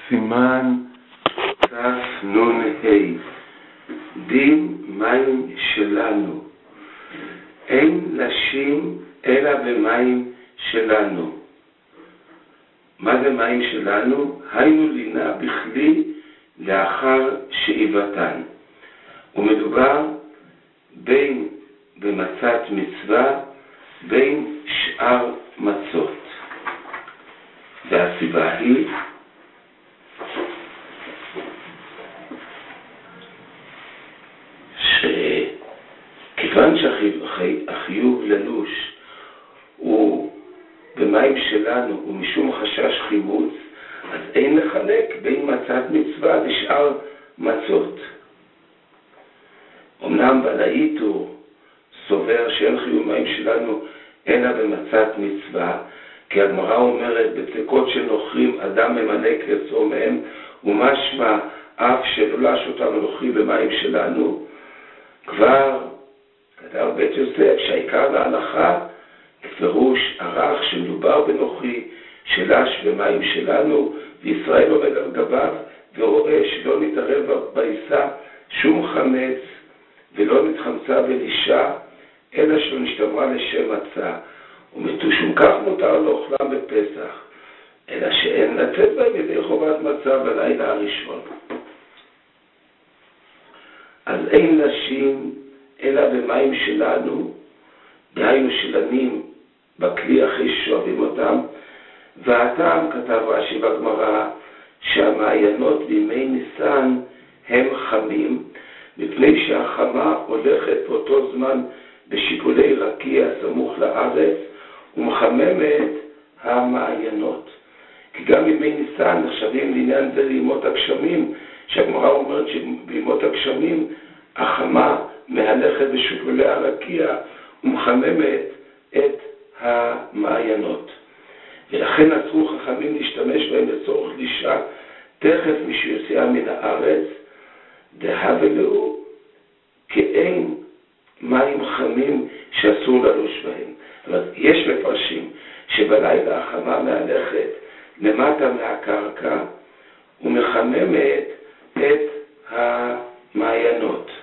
סימן תנ"ה דין מים שלנו. אין נשים אלא במים שלנו. מה זה מים שלנו? היינו לינה בכלי לאחר שאיבתן. ומדובר בין במצת מצווה בין שאר מצות. והסיבה היא שכיוון שהחיוב ללוש הוא במים שלנו ומשום חשש חיבוץ, אז אין לחלק בין מצת מצווה לשאר מצות. אמנם בעל האיתור סובר שאין חיוב מים שלנו אלא במצת מצווה, כי הגמרא אומרת בצקות שנוכרים אדם ממלא קרצו מהם, ומשמע אף שלולש אותם הנוכרי במים שלנו. כבר כתב בית יוסף שהעיקר להלכה בפירוש ערך שמדובר בנוכרי שלש במים שלנו, וישראל עומד על גביו ורואה שלא נתערב בעיסה שום חמץ ולא נתחמצה ולישה אלא שלא נשתמרה לשם מצה, ומשום כך מותר לאוכלם בפסח, אלא שאין לצאת בהם ידי חובת מצה בלילה הראשון. אז אין נשים אלא במים שלנו, דהיינו שלנים בכלי אחרי ששואבים אותם. והטעם, כתב רש"י בגמרא, שהמעיינות בימי ניסן הם חמים, מפני שהחמה הולכת באותו זמן בשיפולי רקיע סמוך לארץ ומחממת המעיינות. כי גם בימי ניסן נחשבים לעניין זה לימות הגשמים, שהגמרא אומרת שבימות הגשמים החמה מהלכת בשיפולי הרקיע ומחממת את המעיינות. ולכן אסרו חכמים להשתמש בהם לצורך לישה תכף משיוצאה מן הארץ, דהבלו כאין מים חמים שאסור ללוש בהם. אבל יש מפרשים שבלילה החמה מהלכת למטה מהקרקע ומחממת את המעיינות.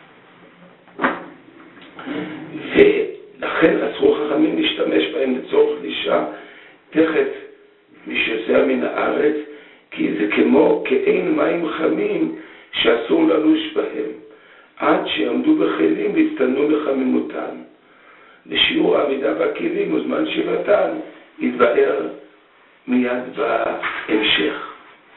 ולכן אסרו חכמים להשתמש בהם לצורך לישה תכף משיוצאה מן הארץ, כי זה כמו כאין מים חמים שאסור ללוש בהם, עד שיעמדו בכלים והצטנו לחמימותן. בשיעור העמידה בכלים וזמן שיבתן יתבאר מיד בהמשך.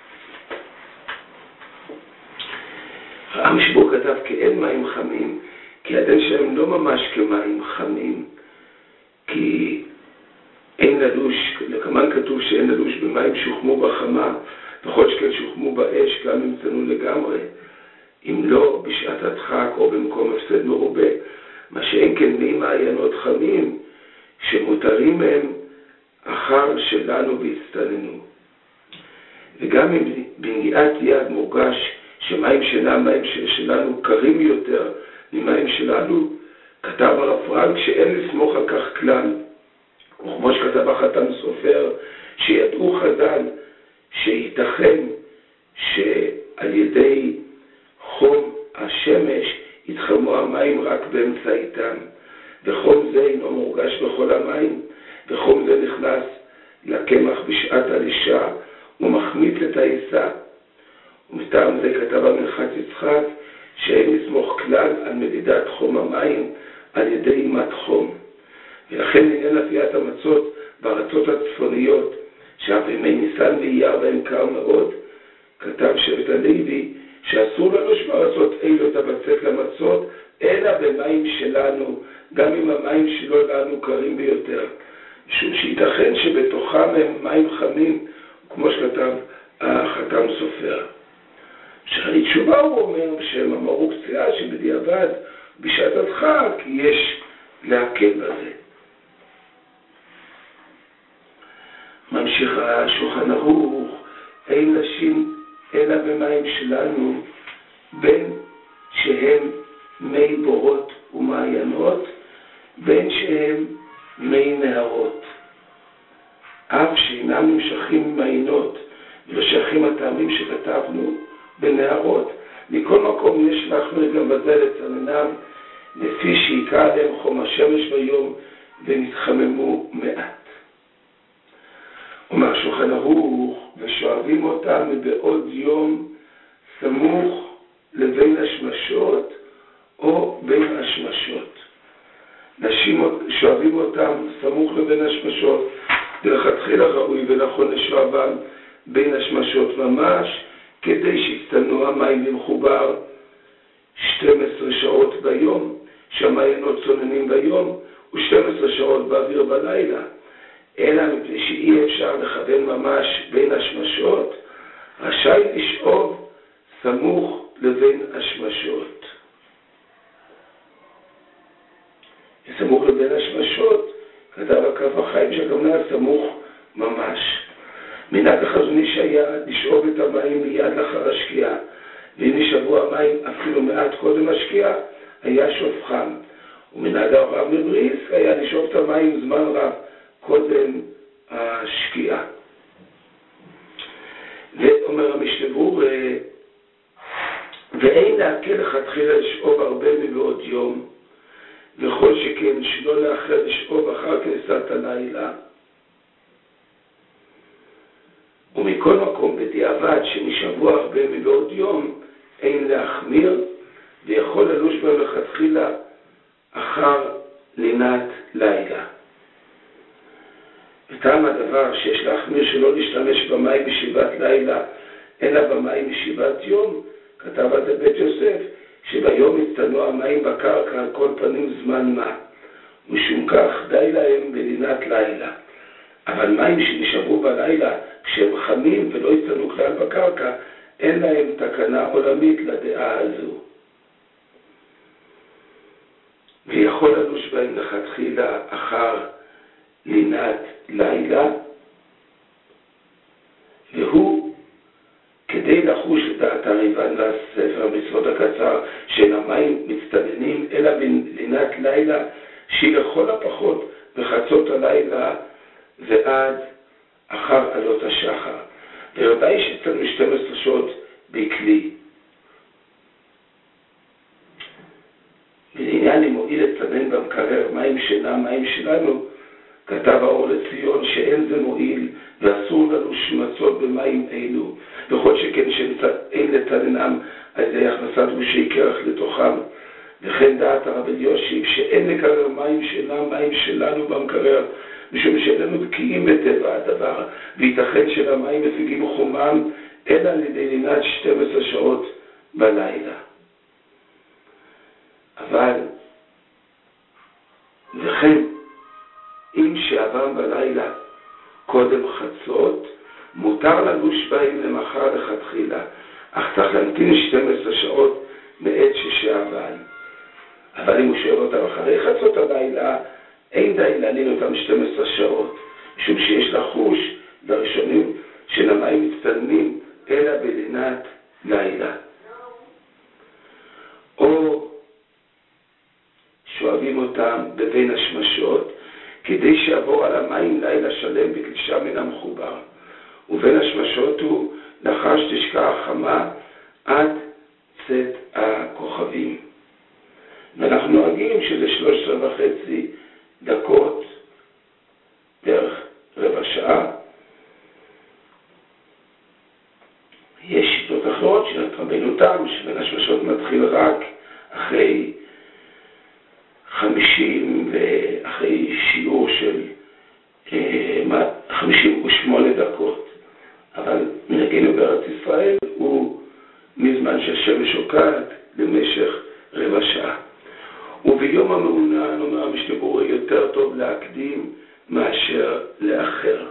המשבור כתב כאין מים חמים, כי הדין שהם לא ממש כמים חמים, כי אין ללוש, לכמן כתוב שאין ללוש במים שוחמו בחמה, וכל שכן שוחמו באש גם אם צנו לגמרי, אם לא בשעת הדחק או במקום הפסד מרובה, מה שאין כן מי מעיינות חמים שמותרים הם אחר שלנו והצטננו. וגם אם בנגיעת יד מורגש שמים שלנו קרים יותר ממים שלנו, כתב הרב פרנק שאין לסמוך על כך כלל, וכמו שכתב החתם סופר שידעו חז"ל שייתכן שעל ידי חום השמש יתחמו המים רק באמצעיתם, וחום זה אינו מורגש בכל המים, וחום זה נכנס לקמח בשעת הלישה ומחמיץ את העיסה. ומטעם זה כתב המנחת יצחק שאין לסמוך כלל על מדידת חום המים על ידי אימת חום. ולכן לעניין אפיית המצות בארצות הצפוניות, שאף בימי ניסן ואייר בהם קר מאוד, כתב שבט הלוי שאסור ללוש בארצות אלו את הבצק למצות, אלא במים שלנו, גם אם המים שלו לנו קרים ביותר. משום שייתכן שבתוכם הם מים חמים, כמו שכתב החתם סופר. שערי תשובה הוא אומר שהם אמרו קציעה שבדיעבד בשעת הדחק יש להקל בזה. ממשיך השולחן ערוך, אין נשים אלא במים שלנו, בין שהם מי בורות ומעיינות, בין שהם מי נהרות. אף שאינם נמשכים ממעיינות ולא נמשכים הטעמים שכתבנו בנערות. מכל מקום יש להחמיר גם בזה לצננם, לפי שיקרא עליהם חום השמש ביום ונתחממו מעט. אומר שולחן ערוך, ושואבים אותם מבעוד יום סמוך לבין השמשות או בין השמשות. שואבים אותם סמוך לבין השמשות, ולכתחילה ראוי ונכון לשואבם בין השמשות ממש, כדי שיסתנו המים במחובר 12 שעות ביום, שהמעיינות צוננים ביום, ו12 שעות באוויר בלילה. אלא מפני שאי אפשר לכוון ממש בין השמשות, רשאי לשאוב סמוך לבין השמשות. סמוך לבין השמשות, כתב הקו החיים שהכוונה סמוך ממש. מנהג החזון איש היה לשאוב את המים מיד לאחר השקיעה, ואם נשאבו המים אפילו מעט קודם השקיעה, היה שופכם. ומנהג הרב מבריס היה לשאוב את המים זמן רב קודם השקיעה. ואומר המשתברור, ואין להקל לכתחילה לשאוב הרבה מבעוד יום, וכל שכן שלא לאחר לשאוב אחר כניסת הלילה. ומכל מקום בדיעבד שנשאבו הרבה מבעוד יום, אין להחמיר, ויכול ללוש בהם לכתחילה אחר לינת לילה. וטעם הדבר שיש להחמיר שלא להשתמש במים בישיבת לילה, אלא במים בישיבת יום, כתב על זה בית יוסף, שביום יצטנו המים בקרקע על כל פנים זמן מה, משום כך די להם בלינת לילה. אבל מים שנשאבו בלילה כשהם חמים ולא יצטנו כלל בקרקע, אין להם תקנה עולמית לדעה הזו. ויכול ללוש בהם לכתחילה אחר לינת לילה, והוא כדי לחוש לדעת הריבן לספר המצוות הקצר של המים מצטננים אלא בלינת לילה, שהיא לכל הפחות בחצות הלילה ועד אחר עלות השחר. ויודעי שצריך 12 שעות בכלי. בעניין אם מועיל לצנן במקרר מים שינה, מים שלנו, כתב האור לציון שאין זה מועיל ואסור לנו שמצות במים אלו, וכל שכן שאין לצננם על ידי הכנסת גושי קרח לתוכם. וכן דעת הרב אלישיב שאין לקרר מים שינה, מים שלנו במקרר, משום שאיננו בקיאים בטבע הדבר, וייתכן שלמים מפיגים חומם אלא על ידי לינת 12 שעות בלילה. אבל וכן אם שעבם בלילה קודם חצות, מותר ללוש בהם למחר לכתחילה, אך צריך להמתין 12 שעות מעת ששעבם. אבל אם הוא שואב אותם אחרי חצות הלילה, אין די להלין אותם 12 שעות, משום שיש לחוש לראשונים של המים מצטלמים אלא בלינת לילה. או שואבים אותם בבין השמשות, כדי שעבור על המים לילה שלם בקלישה מן המחובר. ובין השמשות הוא לאחר שתשקע החמה עד צאת הכוכבים. ואנחנו נוהגים שזה 13.5 דקות, בערך רבע שעה. יש שיטות אחרות של רבנו תם, שבין השמשות מתחיל רק אחרי 50 ואחרי שיעור של 58 דקות. אבל מנהגנו בארץ ישראל הוא מזמן שהשמש שוקעת למשך רבע שעה. וביום המעונן אומר המשתברור יותר טוב להקדים מאשר לאחר.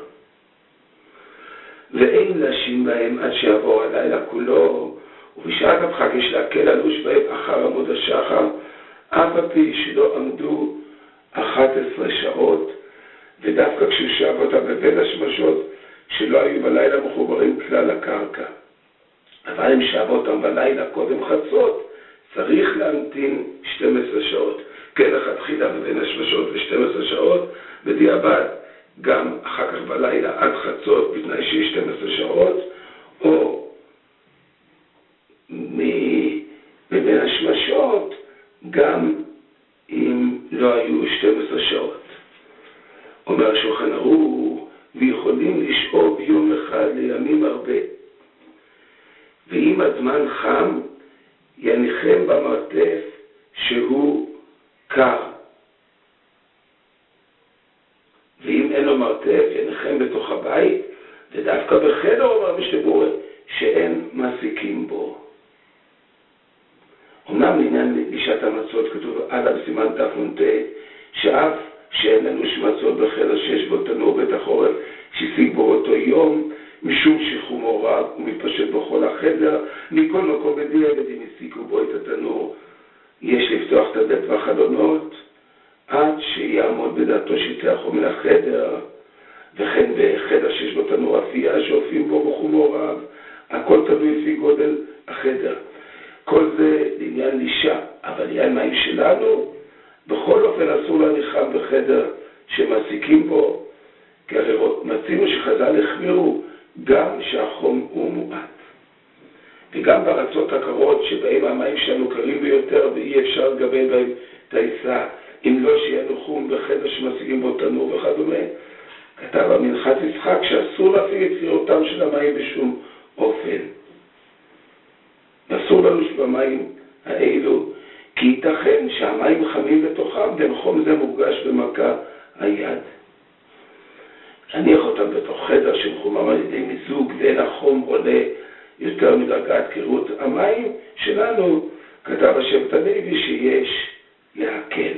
ואין להשים בהם עד שיעבור הלילה כולו, ובשעת הדחק יש להקל הלוש בהם אחר עמוד השחר, אף על פי שלא עמדו 11 שעות, ודווקא כשהוא שאב אותם בבין השמשות שלא היו בלילה מחוברים כלל הקרקע. אבל אם שאב אותם בלילה קודם חצות, צריך להמתין 12 שעות. כן, לכתחילה בבין השמשות ו12 שעות, בדיעבד גם אחר כך בלילה עד חצות בתנאי שיש 12 שעות, או צריכים לשאוב יום אחד לימים הרבה. ואם הזמן חם, יניחם במרתף שהוא קר. ואם אין לו מרתף, יניחם בתוך הבית, ודווקא בחדר אומר משתבורה שאין מסיקים בו. אמנם לעניין גישת המצות כתוב עלה בסימן תנ"ט, שאף שאין לנו שמצות בחדר שיש בו תנור בית החורף, שהשיג בו אותו יום, משום שחומו רב ומתפשט בכל החדר, מכל מקום בדיעבד אם הסיקו בו את התנור, יש לפתוח את הדלת והחלונות, עד שיעמוד בדעתו שיצא החום מן החדר, וכן בחדר שיש בו תנור אפייה שהופיעים בו בחומו רב, הכל תלוי לפי גודל החדר. כל זה לעניין אישה, אבל לעניין מים שלנו, בכל אופן אסור להניחם בחדר שמסיקים בו, כי הרי מצינו שחז"ל החמירו גם שהחום הוא מועט. וגם בארצות הקרות שבהם המים שלנו קרים ביותר ואי אפשר לגבל בהם תייסה, אם לא שיהיה חום בחדר שמסיקים בו תנור וכדומה, כתב המנחת יצחק שאסור להפעיל את פירותם של המים בשום אופן. אסור לנו שבמים האלו, כי ייתכן שהמים חמים בתוכם, בין חום זה מורגש במכה היד. להניח אותם בתוך חדר שמחומם על ידי מיזוג, ואין החום עולה יותר מדרגת קירות המים שלנו, כתב השבט הלוי שיש להקל.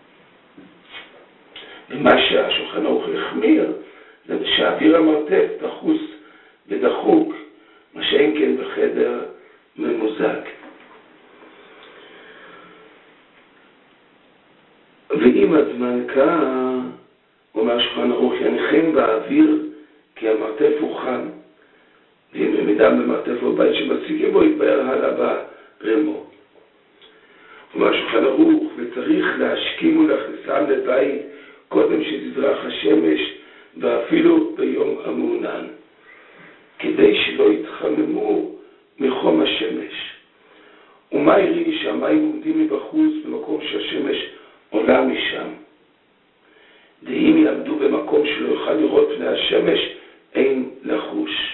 ומה שהשולחן ערוך החמיר, זה שהאוויר המרתף דחוס ודחוק, מה שאין כן בחדר ממוזג. ואם הזמן קר, אומר השולחן ערוך, יניחם באוויר כי המרתף הוא חם, ואם במידם במרתף או בית שמסיקים בו יתבהר הלאה ברמו. אומר השולחן ערוך, וצריך להשכים ולהכניסם לבית קודם שתזרח השמש, ואפילו ביום המעונן, כדי שלא יתחממו מחום השמש. ומה יראי שהמים עומדים מבחוץ במקום שהשמש עולה משם? ואם יעמדו במקום שלא יוכל לראות פני השמש, אין לחוש.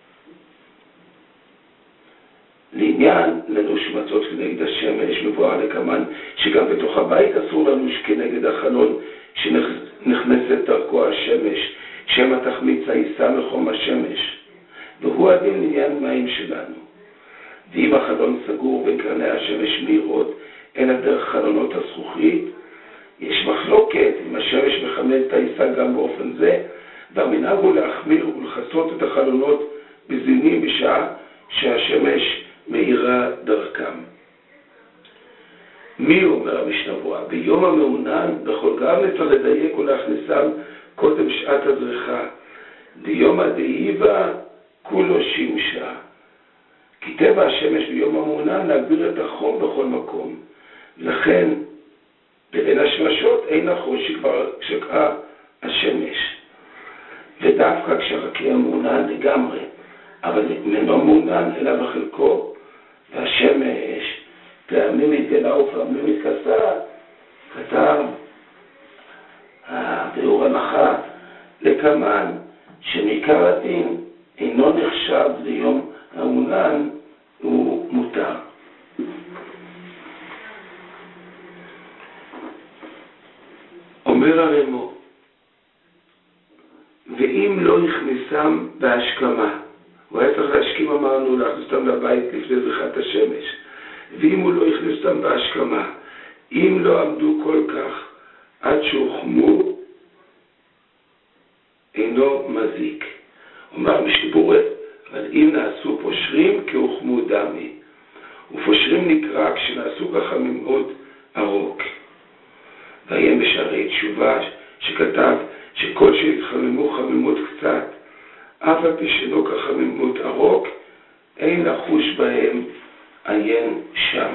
לעניין לנוש מצות כנגד השמש, מבואר לקמן שגם בתוך הבית אסור לנוש כנגד החלון שנכנסת דרכו השמש, שמא תחמיץ העיסה מחום השמש. והוא הדין לעניין מים שלנו. ואם החלון סגור בין קרני השמש מהירות, אלא דרך חלונות הזכוכית, יש מחלוקת אם השמש מחמם את העיסה גם באופן זה, והמנהג הוא להחמיר ולחסות את החלונות בזינים בשעה שהשמש מאירה דרכם. מי אומר המשנה? ביום המעונן בכל גם אפשר לדייק ולהכניסם קודם שעת הזריחה. ביום הדאיבה כולו שימשה. כי טבע השמש ביום המעונן להגביר את החום בכל מקום. לכן בין השמשות אין לחוש שכבר שקעה השמש. ודווקא כשרקיע מעונן לגמרי, אבל אינו מעונן אלא בחלקו, והשמש פעמים מתגלה ופעמים מתכסה, כתב הביאור הנחה לקמן שמעיקר הדין אינו נחשב ליום המעונן, הוא מותר. אומר הרמו, ואם לא הכניסם בהשכמה, הוא היה צריך להשכים, אמרנו, להכניס אותם לבית לפני זריחת השמש, ואם הוא לא הכניס אותם בהשכמה, אם לא עמדו כל כך עד שהוחמו, אינו מזיק. אומר משתבורת, אבל אם נעשו פושרים כהוחמו דמי, ופושרים נקרא כשנעשו כחמימות ארוך. והיה בשערי תשובה שכתב שכל שהתחממו חמימות קצת, אף על פי שלא כחמימות ארוך, אין לחוש בהם עיין שם.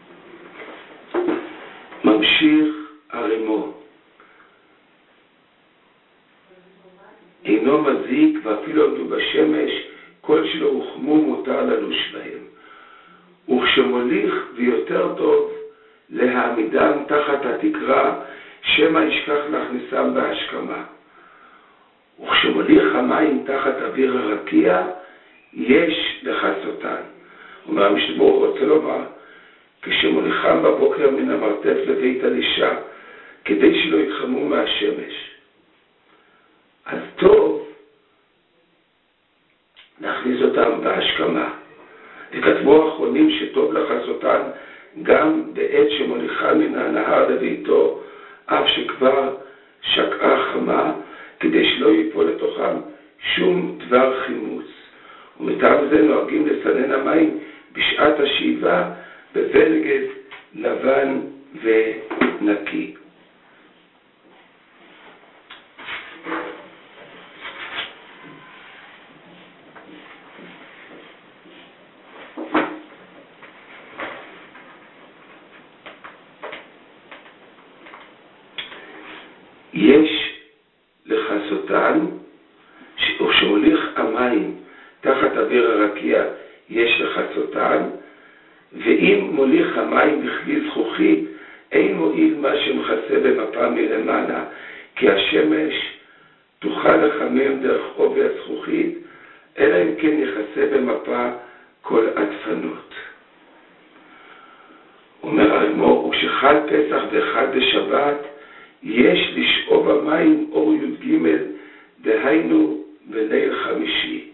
ממשיך הרמו. אינו מזיק, ואפילו עמדו בשמש, כל שלא הוחמו מותר ללוש בהם. וכשמוליך ויותר טוב להעמידם תחת התקרה, שמא ישכח להכניסם בהשכמה. וכשמוליך המים תחת אוויר הרקיע, יש לכסותן. אומר המשנה רוצה לומר, כשמוליכם בבוקר מן המרתף לבית אלישע, כדי שלא יתחמו מהשמש, אז טוב להכניס אותם בהשכמה. וכתבו האחרונים שטוב לכסותן גם בעת שמוליכה מן הנהר לביתו, אף שכבר שקעה חמה, כדי שלא ייפול לתוכם שום דבר חימוץ. ומטעם זה נוהגים לסנן המים בשעת השאיבה בבגד לבן ונקי. יש לכסותן, וכשמוליך המים תחת אוויר הרקיע, יש לכסותן, ואם מוליך המים בכלי זכוכית, אין מועיל מה שמכסה במפה מלמעלה, כי השמש תוכל לחמם דרך עובי הזכוכית, אלא אם כן יכסה במפה כל הדפנות. אומר האדמו"ר, וכשחל פסח ואחד בשבת, יש לשאוב המים אור י"ג, דהיינו בליל חמישי.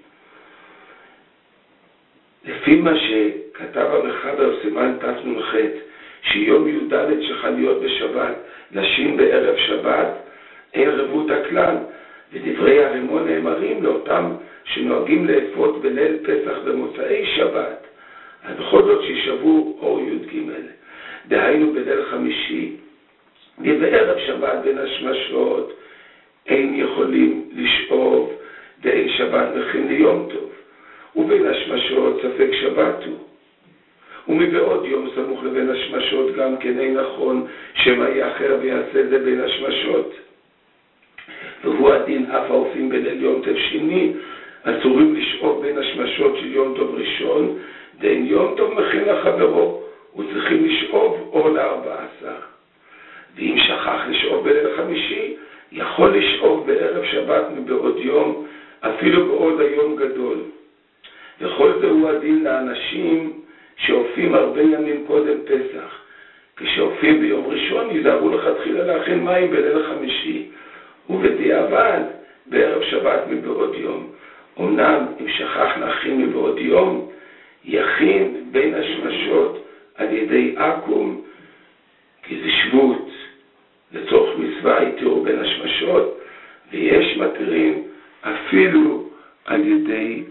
לפי מה שכתב המחבר סימן תנ"ח, שיום י"ד שחל להיות בשבת, נשים בערב שבת, אין רבות הכלל, ודברי הרימון נאמרים לאותם שנוהגים לאפות בליל פסח במוצאי שבת, אז בכל זאת שישבו אור י"ג, דהיינו בליל חמישי, ובערב שבת בין השמשות אין יכולים לשאוב, דאין שבת מכין ליום טוב, ובין השמשות ספק שבת הוא. ומבעוד יום סמוך לבין השמשות גם כן אין נכון שמא יאחר ויעשה זה בין השמשות. והוא הדין אף האופים בליל יום טוב שני, אסורים לשאוב בין השמשות של יום טוב ראשון, דאין יום טוב מכין לחברו, וצריכים לשאוב אור ל14. ואם שכח לשאוב בליל חמישי, יכול לשאוב בערב שבת מבעוד יום, אפילו בעוד היום גדול. וכל זה הוא הדין לאנשים שאופים הרבה ימים קודם פסח. כשאופים ביום ראשון, יזהרו לכתחילה להכין מים בליל חמישי, ובדיעבד בערב שבת מבעוד יום. אמנם אם שכח להכין מבעוד יום, יכין בין השמשות על ידי עקום, כי זה שבות לצורך מצווה יתירו בין השמשות, ויש מתירים אפילו על ידי